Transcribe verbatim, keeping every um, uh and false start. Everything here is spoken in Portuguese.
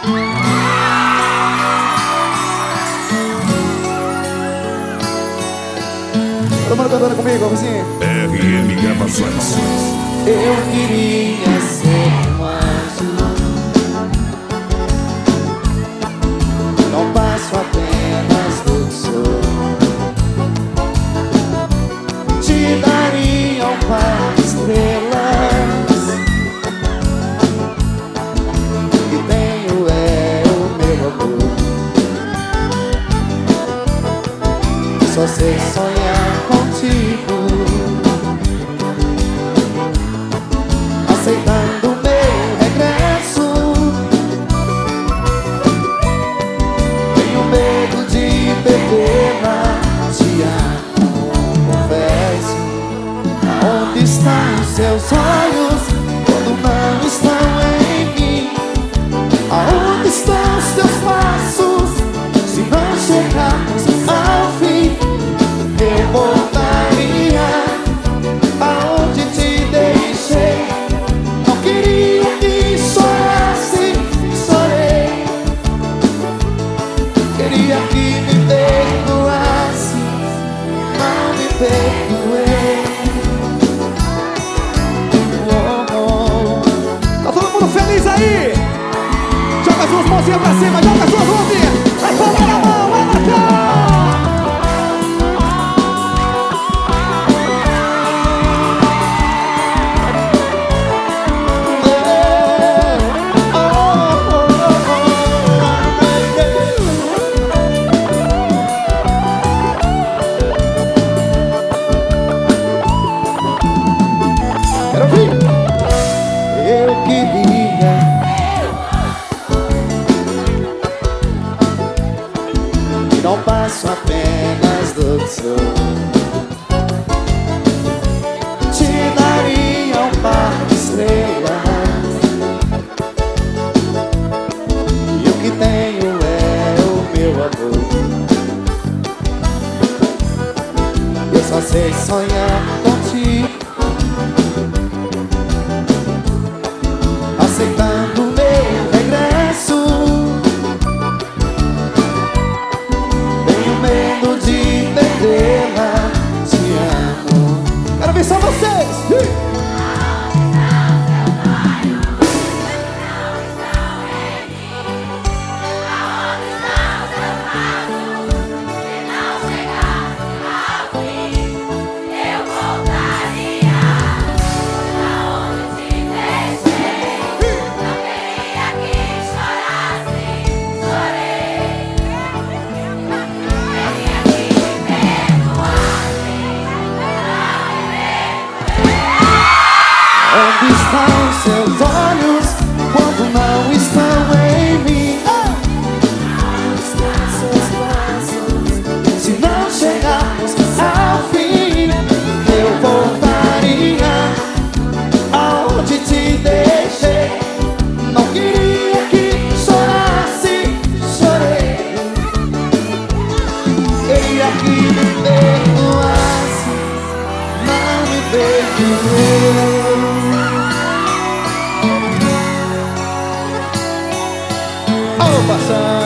Todo mundo cantando comigo, assim. R M Gravações. Eu queria ser um anjo, não passo apenas do que sou. Te daria um par de estrelas, o que tenho é o meu amor. Só sei sonhar contigo, aceitando meu regresso. Tenho medo de perdê-la, te amo, confesso. Aonde estão os seus olhos quando não estão em mim? Aonde estão os teus passos se não chegarmos ao fim? Eu voltaria aonde te deixei. Não queria que chorasse, chorei. Queria que me perdoasse, não me perdoei. Oh, oh. Tá todo mundo feliz aí? Joga as suas mãozinhas pra cima, joga as suas mãozinhas. Vai palma na mão, vai marchar. Quero ouvir. Eu queria que não passo apenas do que sou. Te daria um par de estrelas, e o que tenho é o meu amor. Eu só sei sonhar contigo, aceitando meu regresso. Tenho medo de perdê-la, te amo. Quero ver só vocês. Onde estão os seus olhos quando não estão em mim? Onde estão seus braços se não chegarmos ao fim? Eu voltaria aonde te deixei. Não queria que chorasse, chorei. Queria que me perdoasse, não me perdoei. Passando.